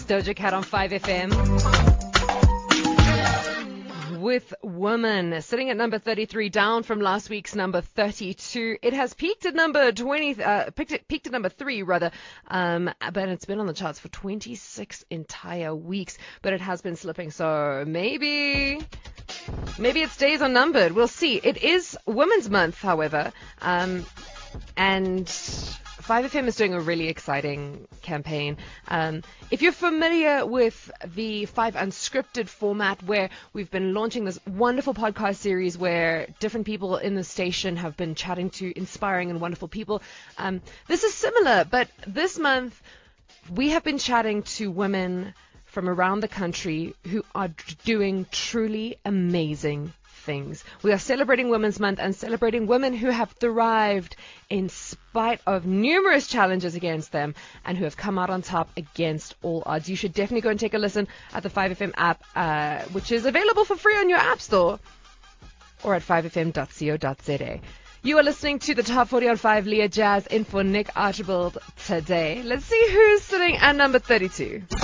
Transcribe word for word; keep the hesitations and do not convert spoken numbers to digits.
Doja Cat on five F M. With Woman, sitting at number thirty-three, down from last week's number thirty-two. It has peaked at number twenty, uh, peaked at, peaked at number three rather, um, but it's been on the charts for twenty-six entire weeks. But it has been slipping, so maybe, maybe it stays unnumbered. We'll see. It is Women's Month, however, um, and five F M is doing a really exciting campaign. Um, if you're familiar with the five Unscripted format, where we've been launching this wonderful podcast series where different people in the station have been chatting to inspiring and wonderful people, um, this is similar, but this month we have been chatting to women from around the country who are doing truly amazing things. We are celebrating Women's Month and celebrating women who have thrived in spite of numerous challenges against them and who have come out on top against all odds. You should definitely go and take a listen at the five F M app, uh, which is available for free on your app store or at five f m dot co dot z a. You are listening to the Top forty on five, Leah Jazz in for Nick Archibald today. Let's see who's sitting at number thirty-two.